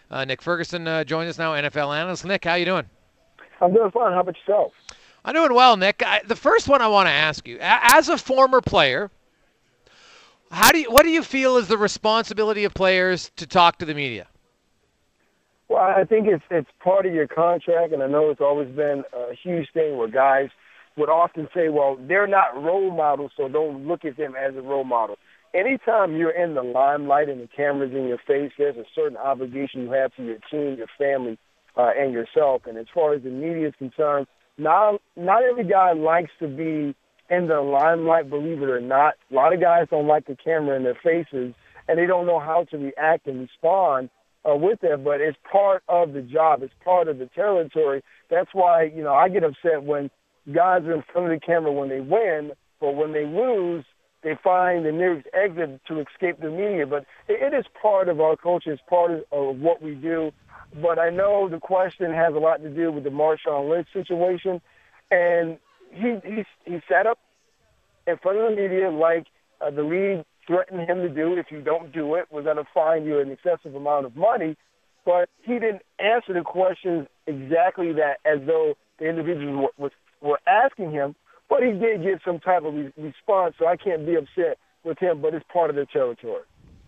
Nick Ferguson joins us now, NFL analyst. Nick, how you doing? I'm doing fine. How about yourself? I'm doing well, Nick. The first one I want to ask you, as a former player, what do you feel is the responsibility of players to talk to the media? Well, I think it's part of your contract, and I know it's always been a huge thing where guys would often say, well, they're not role models, so don't look at them as a role model. Anytime you're in the limelight and the camera's in your face, there's a certain obligation you have to your team, your family, and yourself. And as far as the media is concerned, not every guy likes to be in the limelight, believe it or not. A lot of guys don't like the camera in their faces, and they don't know how to react and respond with it, but it's part of the job. It's part of the territory. That's why, I get upset when guys are in front of the camera when they win, but when they lose, they find the nearest exit to escape the media. But it is part of our culture. It's part of what we do. But I know the question has a lot to do with the Marshawn Lynch situation, and he sat up in front of the media like the league threatened him to do. If you don't do it, we're going to fine you an excessive amount of money. But he didn't answer the questions exactly that as though the individuals were asking him. But he did get some type of response, so I can't be upset with him, but it's part of the territory.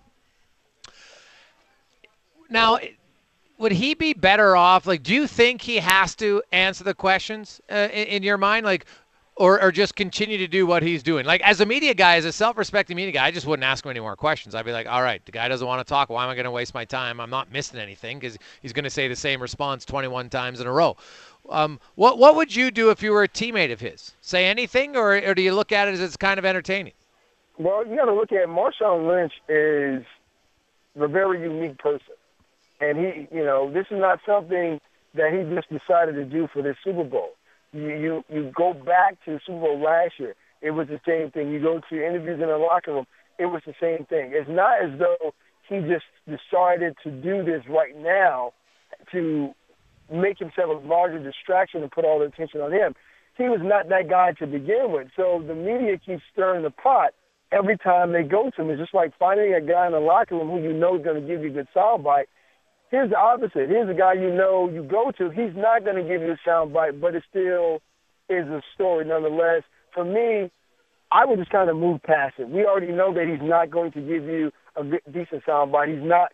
Now, would he be better off? Like, do you think he has to answer the questions in your mind? Like, or just continue to do what he's doing? Like, as a media guy, as a self-respecting media guy, I just wouldn't ask him any more questions. I'd be like, all right, the guy doesn't want to talk. Why am I going to waste my time? I'm not missing anything because he's going to say the same response 21 times in a row. What would you do if you were a teammate of his? Say anything, or do you look at it as it's kind of entertaining? Well, you got to look at Marshawn Lynch is a very unique person. And this is not something that he just decided to do for this Super Bowl. You go back to the Super Bowl last year, it was the same thing. You go to interviews in the locker room, it was the same thing. It's not as though he just decided to do this right now to make himself a larger distraction and put all the attention on him. He was not that guy to begin with. So the media keeps stirring the pot every time they go to him. It's just like finding a guy in the locker room who you know is going to give you a good soundbite. Here's the opposite. Here's a guy you know you go to. He's not going to give you a soundbite, but it still is a story nonetheless. For me, I would just kind of move past it. We already know that he's not going to give you a decent soundbite. He's not,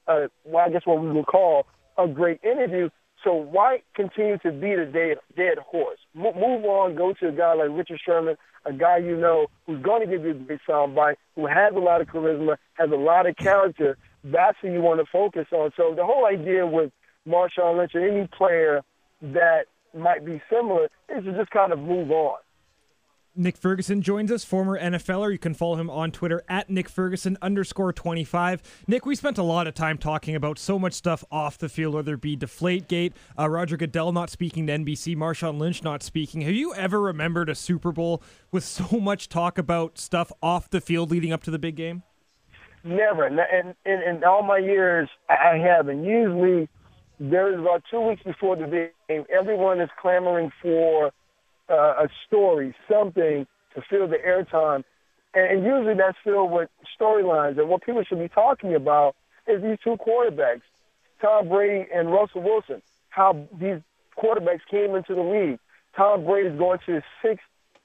I guess what we would call a great interview. So why continue to beat a dead horse? Move on. Go to a guy like Richard Sherman, a guy you know who's going to give you a big soundbite, who has a lot of charisma, has a lot of character. That's who you want to focus on. So the whole idea with Marshawn Lynch or any player that might be similar is to just kind of move on. Nick Ferguson joins us, former NFLer. You can follow him on Twitter at NickFerguson_25. Nick, we spent a lot of time talking about so much stuff off the field, whether it be Deflategate, Roger Goodell not speaking to NBC, Marshawn Lynch not speaking. Have you ever remembered a Super Bowl with so much talk about stuff off the field leading up to the big game? Never. And in all my years, I haven't. Usually, there is about 2 weeks before the big game, everyone is clamoring for a story, something to fill the airtime. And usually that's filled with storylines. And what people should be talking about is these two quarterbacks, Tom Brady and Russell Wilson, how these quarterbacks came into the league. Tom Brady is going to his sixth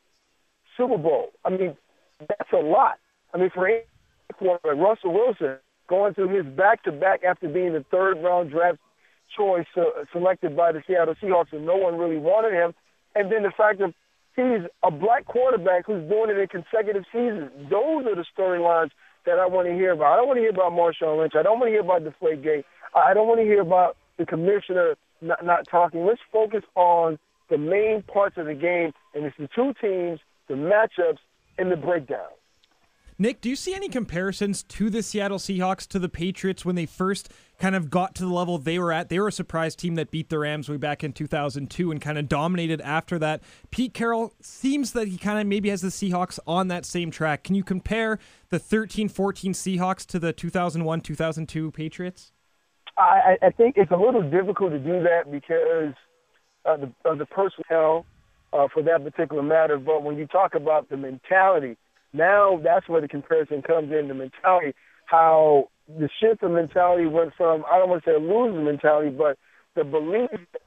Super Bowl. I mean, that's a lot. I mean, for any quarterback, Russell Wilson going through his back-to-back after being the third-round draft choice selected by the Seattle Seahawks, and no one really wanted him. And then the fact that he's a black quarterback who's doing it in consecutive seasons. Those are the storylines that I want to hear about. I don't want to hear about Marshawn Lynch. I don't want to hear about Deflategate. I don't want to hear about the commissioner not talking. Let's focus on the main parts of the game, and it's the two teams, the matchups, and the breakdown. Nick, do you see any comparisons to the Seattle Seahawks to the Patriots when they first kind of got to the level they were at? They were a surprise team that beat the Rams way back in 2002 and kind of dominated after that. Pete Carroll seems that he kind of maybe has the Seahawks on that same track. Can you compare the 13-14 Seahawks to the 2001-2002 Patriots? I think it's a little difficult to do that because of the personnel for that particular matter. But when you talk about the mentality, now that's where the comparison comes in, the mentality, how the shift of mentality went from, I don't want to say a loser mentality, but the belief.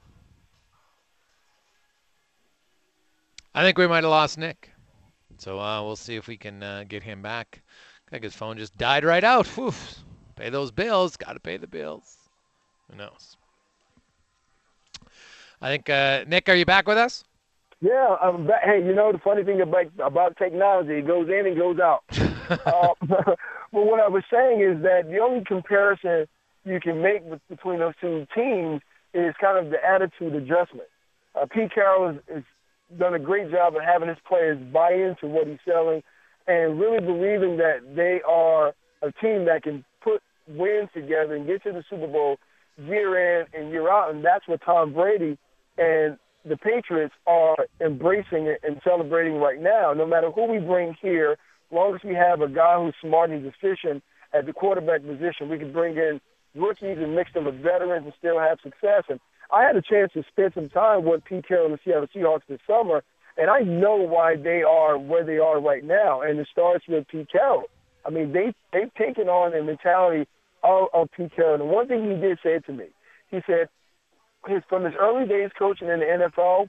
I think we might have lost Nick. So we'll see if we can get him back. I think his phone just died right out. Whew. Pay those bills. Got to pay the bills. Who knows? I think, Nick, are you back with us? Yeah, I'm back. Hey, the funny thing about technology, it goes in and goes out. But what I was saying is that the only comparison you can make between those two teams is kind of the attitude adjustment. Pete Carroll has done a great job of having his players buy into what he's selling and really believing that they are a team that can put wins together and get to the Super Bowl year in and year out. And that's what Tom Brady and the Patriots are embracing it and celebrating right now. No matter who we bring here, as long as we have a guy who's smart and efficient at the quarterback position, we can bring in rookies and mix them with veterans and still have success. And I had a chance to spend some time with Pete Carroll and the Seattle Seahawks this summer, and I know why they are where they are right now. And it starts with Pete Carroll. I mean, they've taken on the mentality of Pete Carroll. And one thing he did say to me, he said, from his early days coaching in the NFL,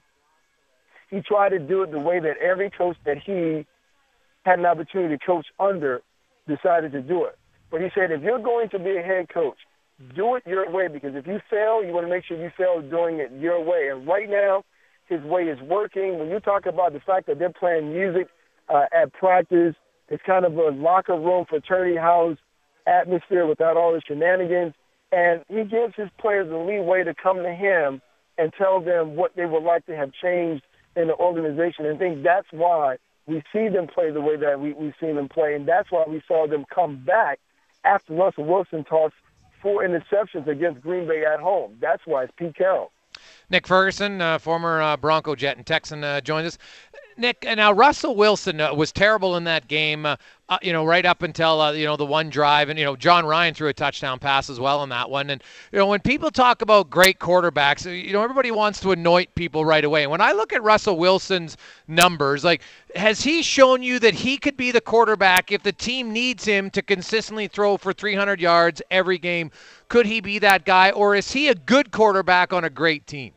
he tried to do it the way that every coach that he had an opportunity to coach under decided to do it. But he said, if you're going to be a head coach, do it your way, because if you fail, you want to make sure you fail doing it your way. And right now, his way is working. When you talk about the fact that they're playing music at practice, it's kind of a locker room, fraternity house atmosphere without all the shenanigans. And he gives his players the leeway to come to him and tell them what they would like to have changed in the organization. And I think that's why we see them play the way that we've seen them play. And that's why we saw them come back after Russell Wilson tossed 4 interceptions against Green Bay at home. That's why it's Pete Carroll. Nick Ferguson, former Bronco Jet and Texan, joins us. Nick, now Russell Wilson was terrible in that game, right up until, the one drive. And, John Ryan threw a touchdown pass as well in that one. And, when people talk about great quarterbacks, everybody wants to anoint people right away. And when I look at Russell Wilson's numbers, has he shown you that he could be the quarterback if the team needs him to consistently throw for 300 yards every game? Could he be that guy, or is he a good quarterback on a great team?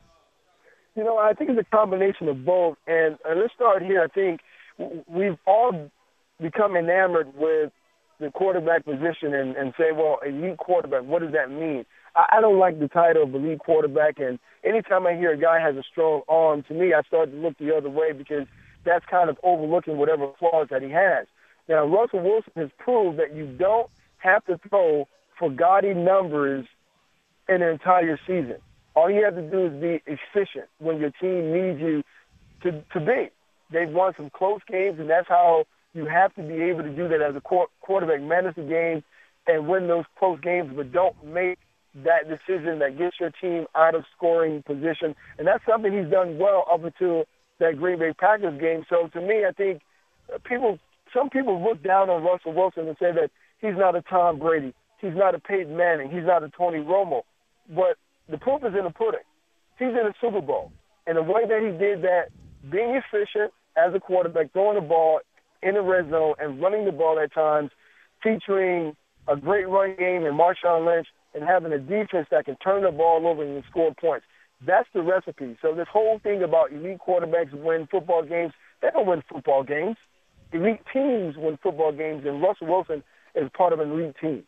I think it's a combination of both. And let's start here. I think we've all become enamored with the quarterback position and say, well, elite quarterback, what does that mean? I don't like the title of elite quarterback. And anytime I hear a guy has a strong arm, to me, I start to look the other way because that's kind of overlooking whatever flaws that he has. Now, Russell Wilson has proved that you don't have to throw for gaudy numbers in an entire season. All you have to do is be efficient when your team needs you to be. They've won some close games, and that's how you have to be able to do that as a quarterback, manage the game and win those close games, but don't make that decision that gets your team out of scoring position. And that's something he's done well up until that Green Bay Packers game. So to me, I think some people look down on Russell Wilson and say that he's not a Tom Brady, he's not a Peyton Manning, he's not a Tony Romo. But the proof is in the pudding. He's in the Super Bowl. And the way that he did that, being efficient as a quarterback, throwing the ball in the red zone and running the ball at times, featuring a great run game in Marshawn Lynch and having a defense that can turn the ball over and score points. That's the recipe. So this whole thing about elite quarterbacks win football games, they don't win football games. Elite teams win football games, and Russell Wilson is part of an elite team.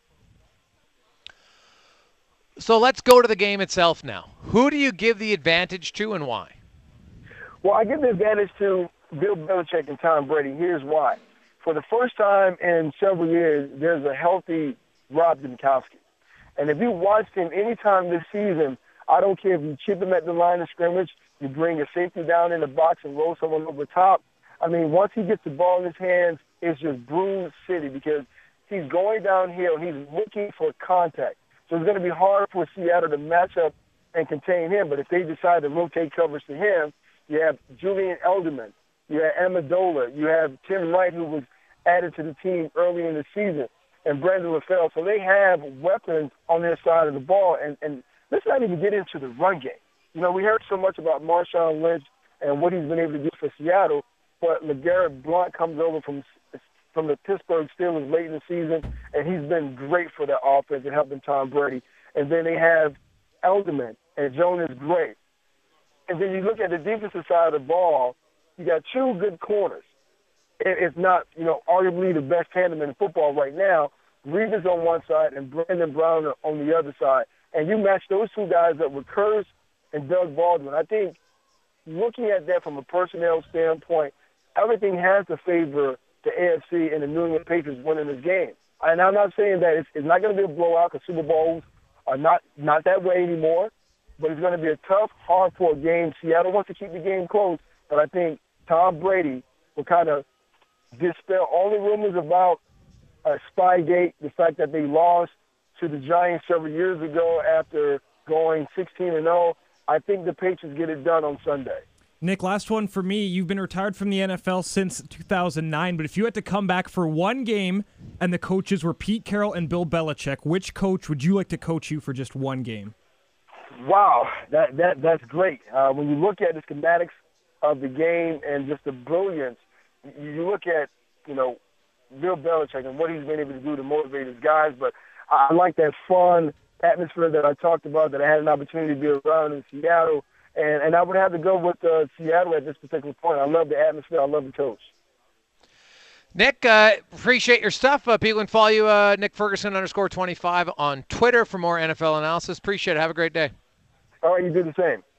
So let's go to the game itself now. Who do you give the advantage to and why? Well, I give the advantage to Bill Belichick and Tom Brady. Here's why. For the first time in several years, there's a healthy Rob Gronkowski. And if you watched him anytime this season, I don't care if you chip him at the line of scrimmage, you bring a safety down in the box and roll someone over top. I mean, once he gets the ball in his hands, it's just bruise city because he's going downhill. He's looking for contact. So it's going to be hard for Seattle to match up and contain him. But if they decide to rotate coverage to him, you have Julian Edelman, you have Amendola, you have Tim Wright, who was added to the team early in the season, and Brandon LaFell. So they have weapons on their side of the ball. And let's not even get into the run game. We heard so much about Marshawn Lynch and what he's been able to do for Seattle, but LeGarrette Blount comes over from from the Pittsburgh Steelers late in the season, and he's been great for their offense and helping Tom Brady. And then they have Elderman, and Jonas Gray. And then you look at the defensive side of the ball, you got two good corners. It's not, arguably the best tandem in football right now. Reeves on one side and Brandon Brown on the other side. And you match those two guys up with Kurz and Doug Baldwin. I think looking at that from a personnel standpoint, everything has to favor the AFC and the New England Patriots winning this game. And I'm not saying that it's not going to be a blowout because Super Bowls are not that way anymore, but it's going to be a tough, hard-fought game. Seattle wants to keep the game close, but I think Tom Brady will kind of dispel all the rumors about Spygate, the fact that they lost to the Giants several years ago after going 16-0. I think the Patriots get it done on Sunday. Nick, last one for me. You've been retired from the NFL since 2009, but if you had to come back for one game and the coaches were Pete Carroll and Bill Belichick, which coach would you like to coach you for just one game? Wow, that's great. When you look at the schematics of the game and just the brilliance, you look at, Bill Belichick and what he's been able to do to motivate his guys, but I like that fun atmosphere that I talked about that I had an opportunity to be around in Seattle, and I would have to go with Seattle at this particular point. I love the atmosphere. I love the coach. Nick, appreciate your stuff. People can follow you, Nick Ferguson _25 on Twitter for more NFL analysis. Appreciate it. Have a great day. All right, you do the same.